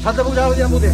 හදපු ගාවදියම් පුතේ.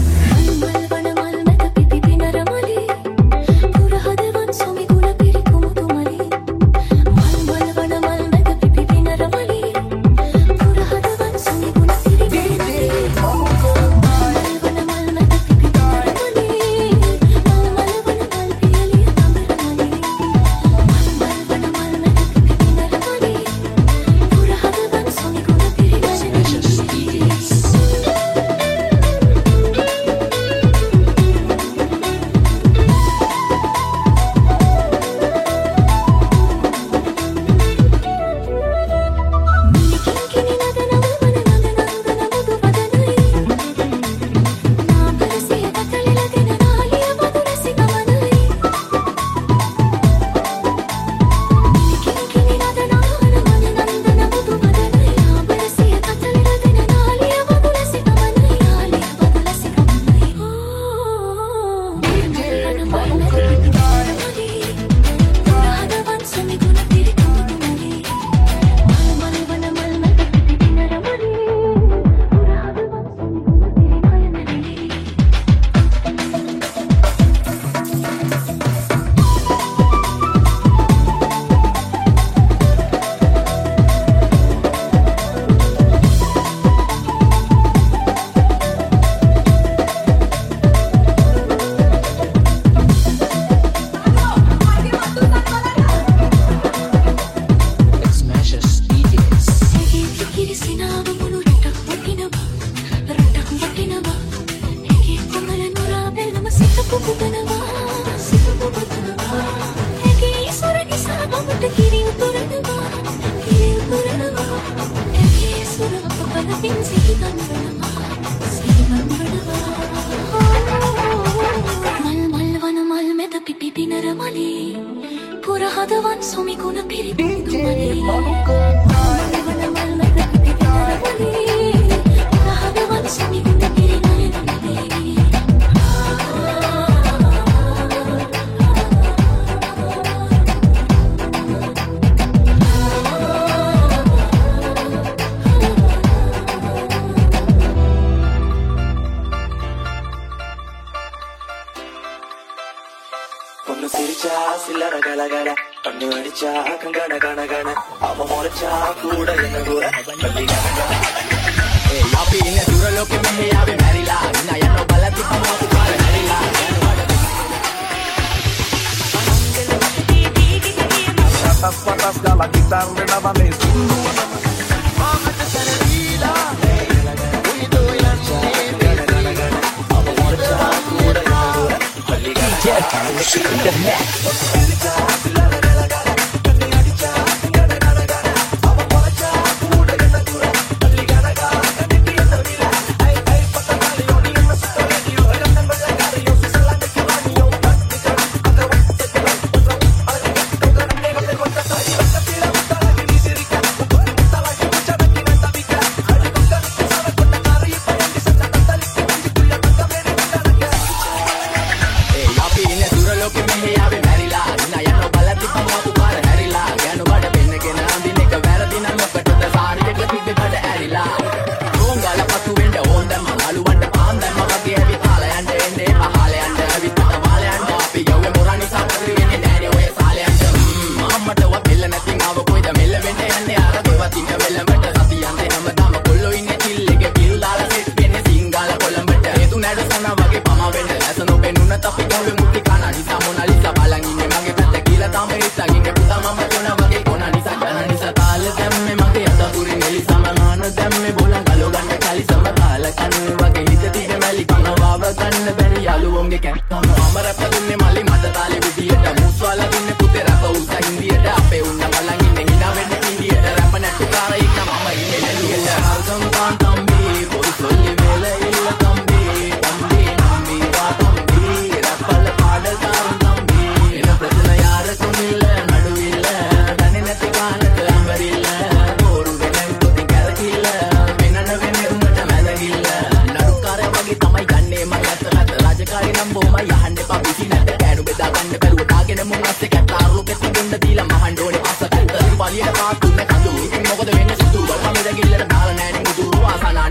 Lo que me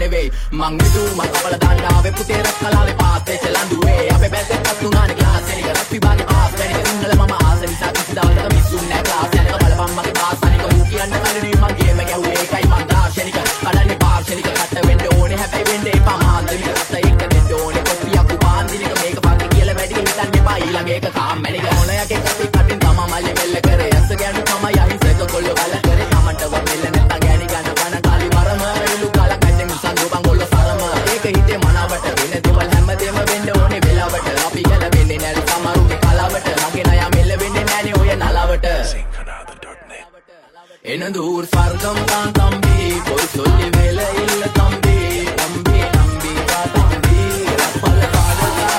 නෙවෙයි මං විදු මං කපල දාන්න ආවේ පුතේ රත් කලාවේ පාත් වෙච්ච ලඳුවේ අපේ බැස්සේ පත්තු ගානේ ක්ලාස් එකේ රත් විභාගේ පාස් වෙන එක සිංහල මම ආස නිසා කිසි දවසක මිස්සුන් නෑ ක්ලාස් යනක බලපන් මගේ පාස් අනික ඌ කියන්න කලින් මං ගේම ගැහුවේ ඒකයි මං දාර්ශනික කඩන්නේ පාර්ශනික කට වෙන්න ඕනේ හැබැයි වෙන්න එපා මාන්දමික රත් එක දෙන්න ඕනේ කොපියක් උපාන්දිනික මේක පස්සේ කියලා වැඩි හිතන්න එපා ඊළඟ එක කාමැලික මොනයගේ කටි කටින් තමා මල්ලේ මෙල්ල කරේ ඇස ගෑනු තමයි අහිංසක කොල්ල වල කරේ තමන්ට වමෙල්ල නැත්නම් ගෑණි ගන්න කන කාලි වරම ඉලු කල කන්නේ මුසන් ගෝබන් ගොල්ල සරම ඒක හිතේ මනාවට වෙන දේවල් හැමදේම වෙන්න ඕනේ වෙලාවට අපි ගැල වෙන්නේ නැල් සමරුගේ කලාවට මගේ නයා මෙල්ල වෙන්නේ නැනේ ඔය නලාවට එන දූර් ස්වර්ගම් තාන් තම්බි පොල් සොල්ලි වෙල ඉල්ල තම්බි තම්බි තම්බි තා තම්බි රප්පල කාඩ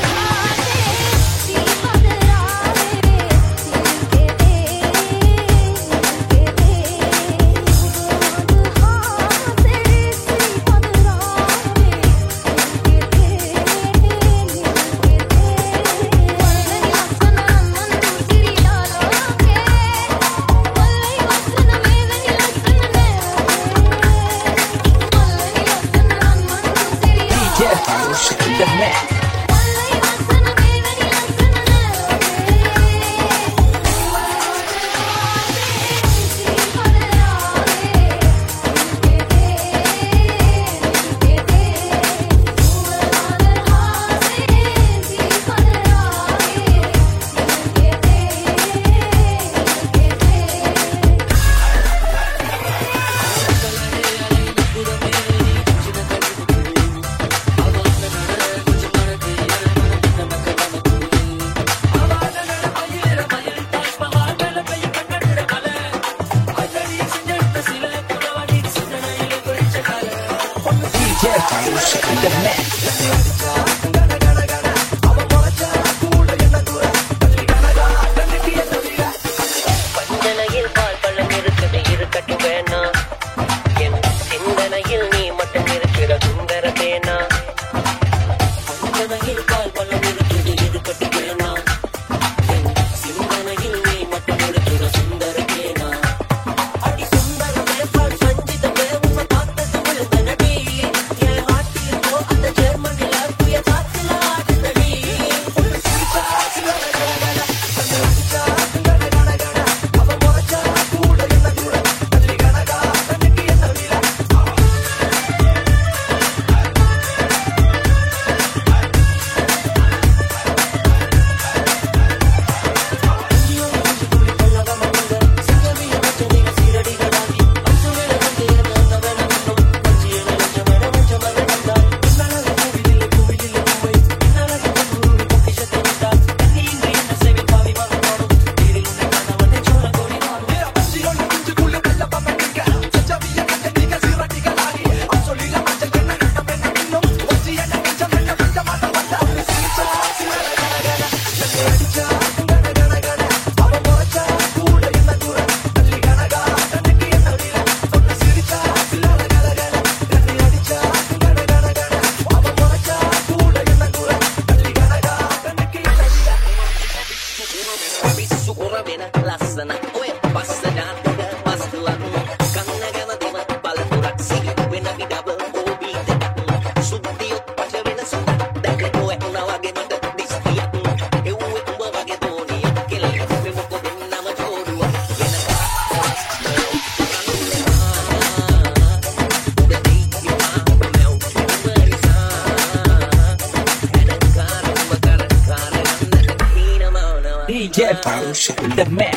the man. DJ Pausa the man.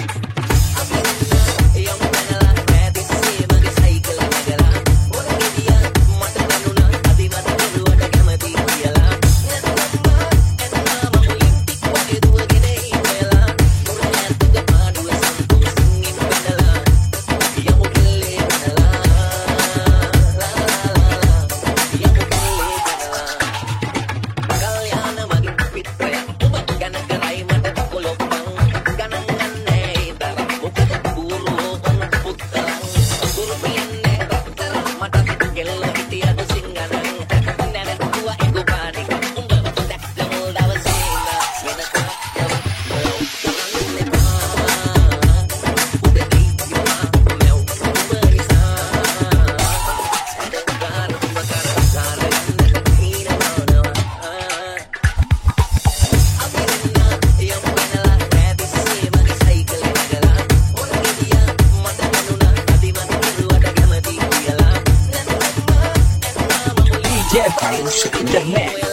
Gana The mix.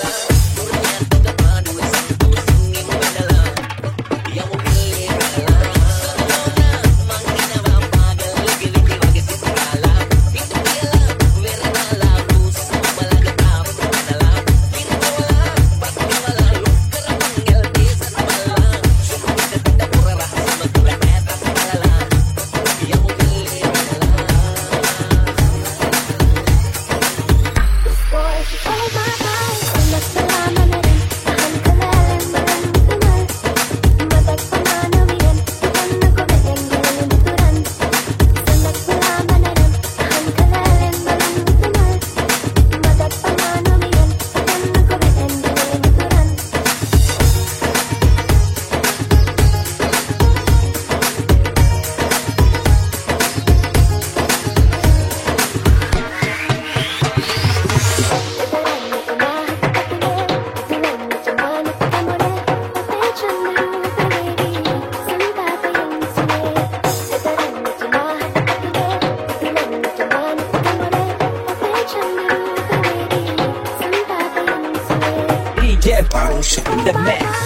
DJ Baruch the mix.